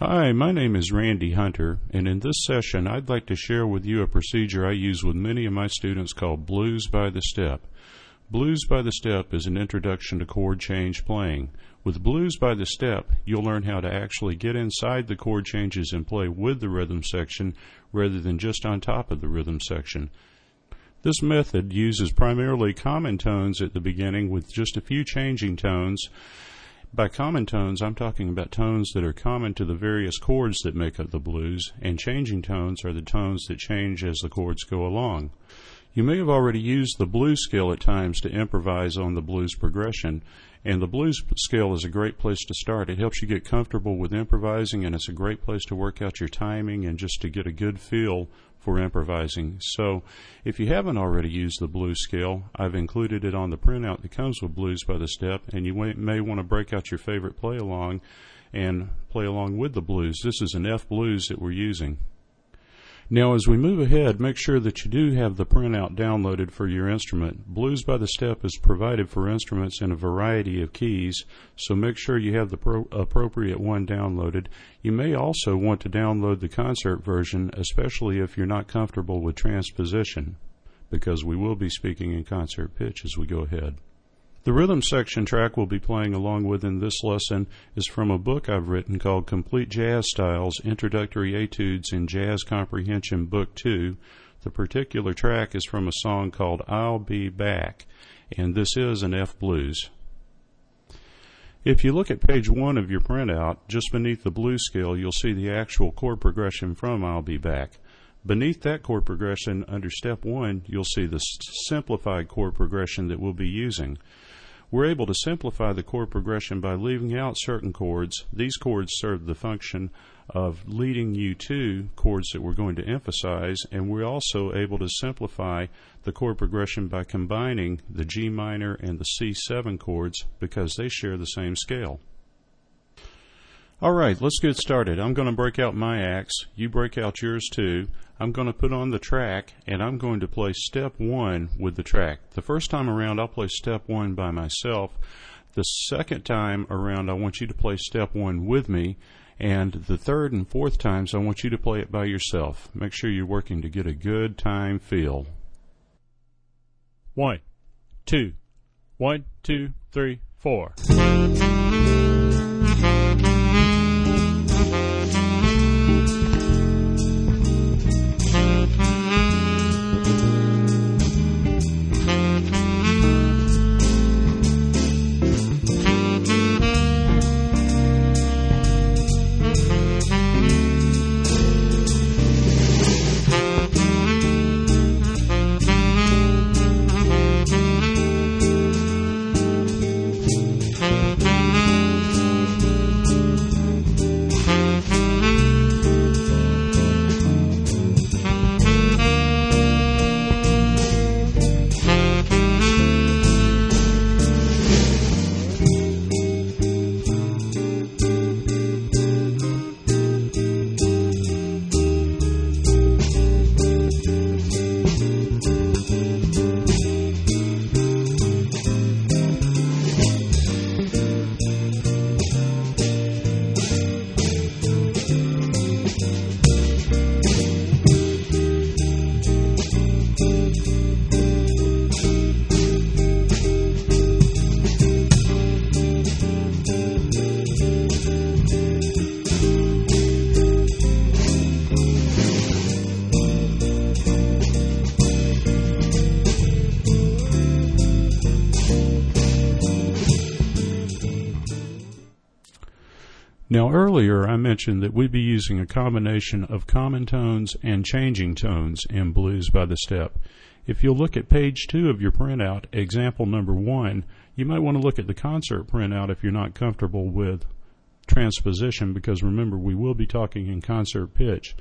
Hi, my name is Randy Hunter, and in this session I'd like to share with you a procedure I use with many of my students called Blues by the Step. Blues by the Step is an introduction to chord change playing. With Blues by the Step, you'll learn how to actually get inside the chord changes and play with the rhythm section rather than just on top of the rhythm section. This method uses primarily common tones at the beginning with just a few changing tones. By common tones, I'm talking about tones that are common to the various chords that make up the blues, and changing tones are the tones that change as the chords go along. You may have already used the blues scale at times to improvise on the blues progression, and the blues scale is a great place to start. It helps you get comfortable with improvising, and it's a great place to work out your timing and just to get a good feel for improvising. So if you haven't already used the blues scale, I've included it on the printout that comes with Blues by the Step, and you may want to break out your favorite play along and play along with the blues. This is an F blues that we're using. Now as we move ahead, make sure that you do have the printout downloaded for your instrument. Blues by the Step is provided for instruments in a variety of keys, so make sure you have the appropriate one downloaded. You may also want to download the concert version, especially if you're not comfortable with transposition, because we will be speaking in concert pitch as we go ahead. The rhythm section track we'll be playing along with in this lesson is from a book I've written called Complete Jazz Styles, Introductory Etudes in Jazz Comprehension, Book 2. The particular track is from a song called I'll Be Back, and this is an F blues. If you look at page 1 of your printout, just beneath the blues scale, you'll see the actual chord progression from I'll Be Back. Beneath that chord progression, under step 1, you'll see the simplified chord progression that we'll be using. We're able to simplify the chord progression by leaving out certain chords. These chords serve the function of leading you to chords that we're going to emphasize, and we're also able to simplify the chord progression by combining the G minor and the C7 chords because they share the same scale. All right, let's get started. I'm going to break out my axe. You break out yours too. I'm going to put on the track, and I'm going to play step 1 with the track. The first time around, I'll play step 1 by myself. The second time around, I want you to play step 1 with me. And the third and fourth times, I want you to play it by yourself. Make sure you're working to get a good time feel. 1, 2, 1, 2, 3, 4. Now earlier I mentioned that we'd be using a combination of common tones and changing tones in Blues by the Step. If you'll look at page 2 of your printout, example number 1, you might want to look at the concert printout if you're not comfortable with transposition, because remember, we will be talking in concert pitch.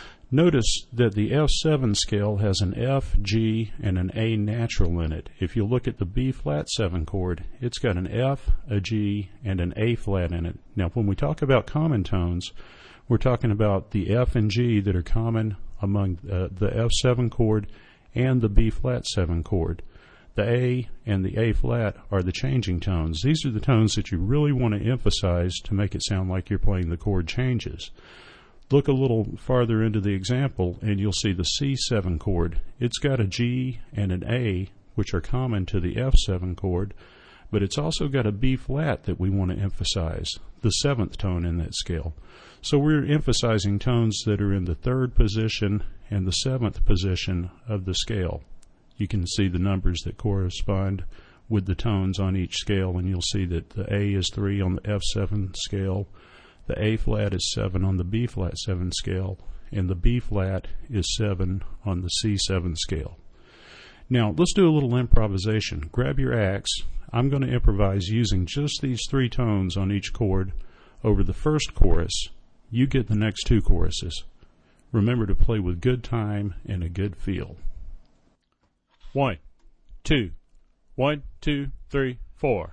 Notice that the F7 scale has an F, G, and an A natural in it. If you look at the B flat 7 chord, it's got an F, a G, and an A flat in it. Now, when we talk about common tones, we're talking about the F and G that are common among the F7 chord and the B flat 7 chord. The A and the A flat are the changing tones. These are the tones that you really want to emphasize to make it sound like you're playing the chord changes. Look a little farther into the example and you'll see the C7 chord. It's got a G and an A, which are common to the F7 chord, but it's also got a B flat that we want to emphasize, the 7th tone in that scale. So we're emphasizing tones that are in the 3rd position and the 7th position of the scale. You can see the numbers that correspond with the tones on each scale, and you'll see that the A is 3 on the F7 scale, the A flat is 7 on the B flat 7 scale, and the B flat is 7 on the C7 scale. Now let's do a little improvisation. Grab your axe. I'm going to improvise using just these 3 tones on each chord over the first chorus. You get the next 2 choruses. Remember to play with good time and a good feel. 1, 2, 1, 2, 3, 4.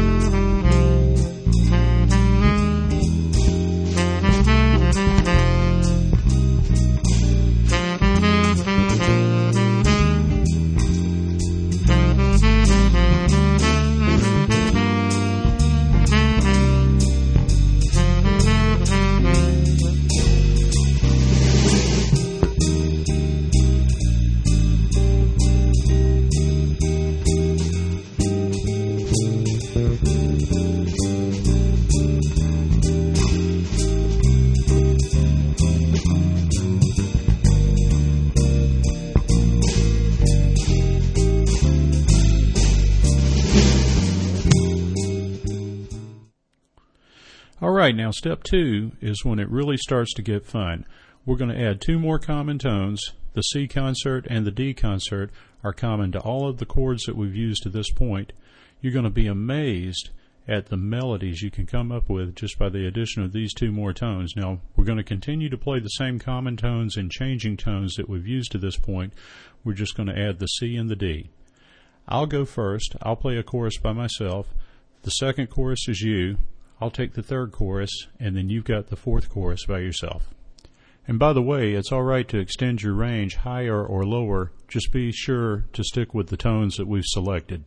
Alright, now step 2 is when it really starts to get fun. We're going to add 2 more common tones. The C concert and the D concert are common to all of the chords that we've used to this point. You're going to be amazed at the melodies you can come up with just by the addition of these 2 more tones. Now, we're going to continue to play the same common tones and changing tones that we've used to this point. We're just going to add the C and the D. I'll go first. I'll play a chorus by myself. The second chorus is you. I'll take the 3rd chorus, and then you've got the 4th chorus by yourself. And by the way, it's all right to extend your range higher or lower. Just be sure to stick with the tones that we've selected.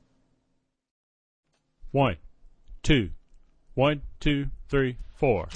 1, 2, 1, 2, 3, 4.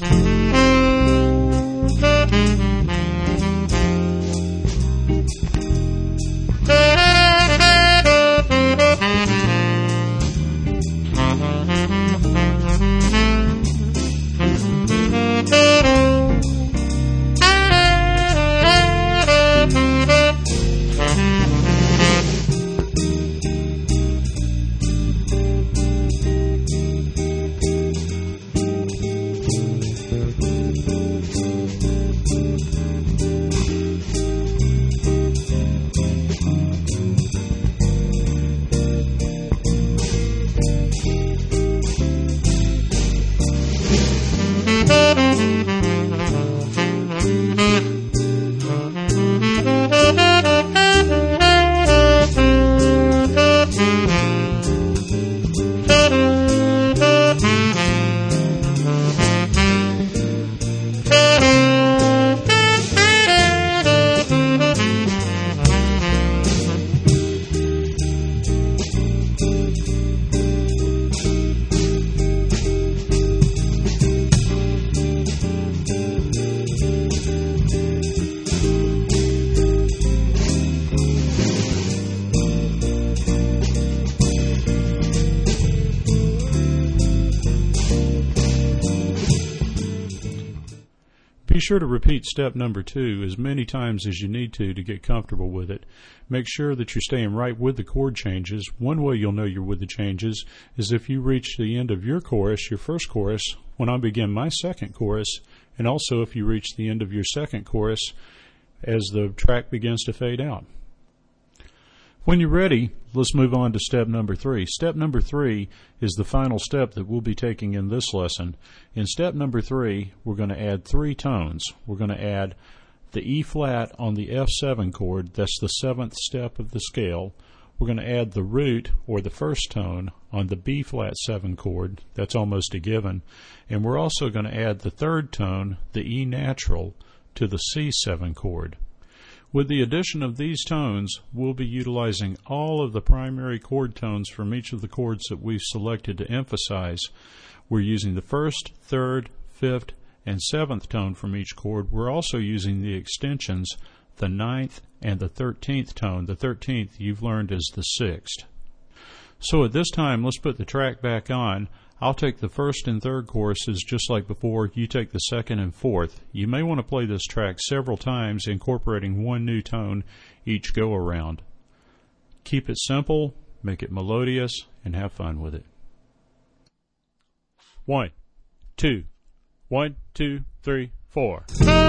Be sure to repeat step number 2 as many times as you need to get comfortable with it. Make sure that you're staying right with the chord changes. One way you'll know you're with the changes is if you reach the end of your chorus, your first chorus, when I begin my second chorus, and also if you reach the end of your second chorus as the track begins to fade out. When you're ready, let's move on to step number 3. Step number 3 is the final step that we'll be taking in this lesson. In step number 3, we're going to add 3 tones. We're going to add the E flat on the F7 chord. That's the 7th step of the scale. We're going to add the root, or the first tone, on the B flat 7 chord. That's almost a given. And we're also going to add the 3rd tone, the E natural, to the C7 chord. With the addition of these tones, we'll be utilizing all of the primary chord tones from each of the chords that we've selected to emphasize. We're using the 1st, 3rd, 5th, and 7th tone from each chord. We're also using the extensions, the 9th and the 13th tone. The 13th you've learned is the 6th. So at this time, let's put the track back on. I'll take the 1st and 3rd choruses just like before. You take the 2nd and 4th. You may want to play this track several times, incorporating one new tone each go around. Keep it simple, make it melodious, and have fun with it. 1, 2, 1, 2, 3, 4.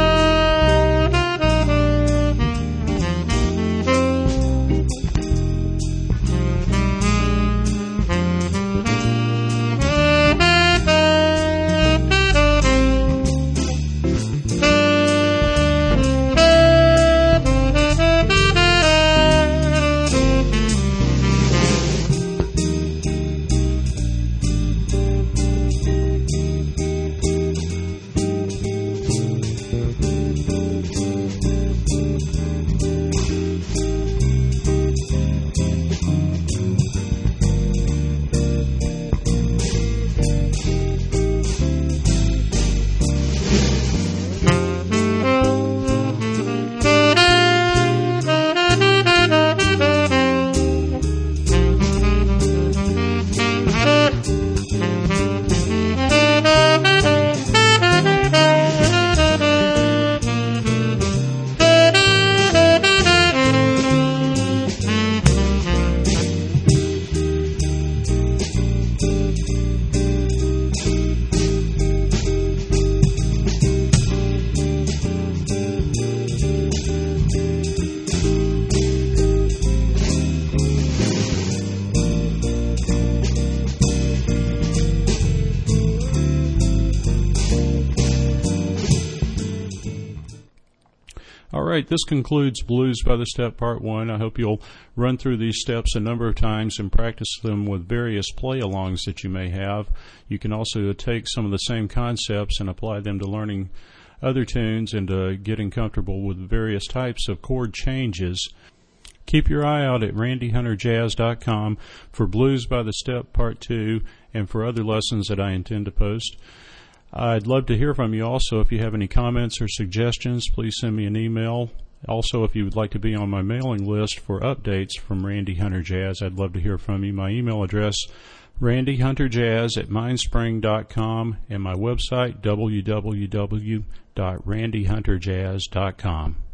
All right, this concludes Blues by the Step Part 1. I hope you'll run through these steps a number of times and practice them with various play-alongs that you may have. You can also take some of the same concepts and apply them to learning other tunes and getting comfortable with various types of chord changes. Keep your eye out at randyhunterjazz.com for Blues by the Step Part 2 and for other lessons that I intend to post. I'd love to hear from you also. If you have any comments or suggestions, please send me an email. Also, if you would like to be on my mailing list for updates from Randy Hunter Jazz, I'd love to hear from you. My email address, randyhunterjazz@mindspring.com, and my website, www.randyhunterjazz.com.